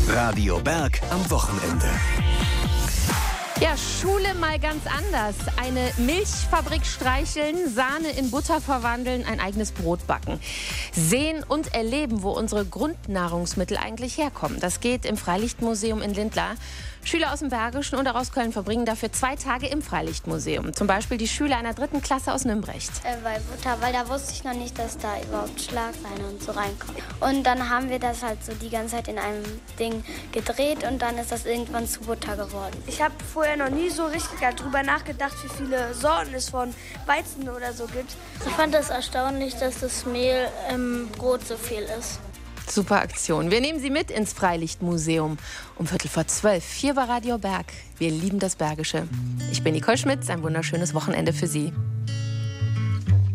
Radio Berg am Wochenende. Ja, Schule mal ganz anders. Eine Milchfabrik streicheln, Sahne in Butter verwandeln, ein eigenes Brot backen. Sehen und erleben, wo unsere Grundnahrungsmittel eigentlich herkommen. Das geht im Freilichtmuseum in Lindlar. Schüler aus dem Bergischen und auch aus Köln verbringen dafür 2 Tage im Freilichtmuseum. Zum Beispiel die Schüler einer 3. Klasse aus Nümbrecht. Weil da wusste ich noch nicht, dass da überhaupt Schlagleine und so reinkommt. Und dann haben wir das halt so die ganze Zeit in einem Ding gedreht und dann ist das irgendwann zu Butter geworden. Ich habe vorher noch nie so richtig darüber nachgedacht, wie viele Sorten es von Weizen oder so gibt. Ich fand es erstaunlich, dass das Mehl im Brot so viel ist. Super Aktion. Wir nehmen Sie mit ins Freilichtmuseum um 11:45 hier bei Radio Berg. Wir lieben das Bergische. Ich bin Nicole Schmitz. Ein wunderschönes Wochenende für Sie.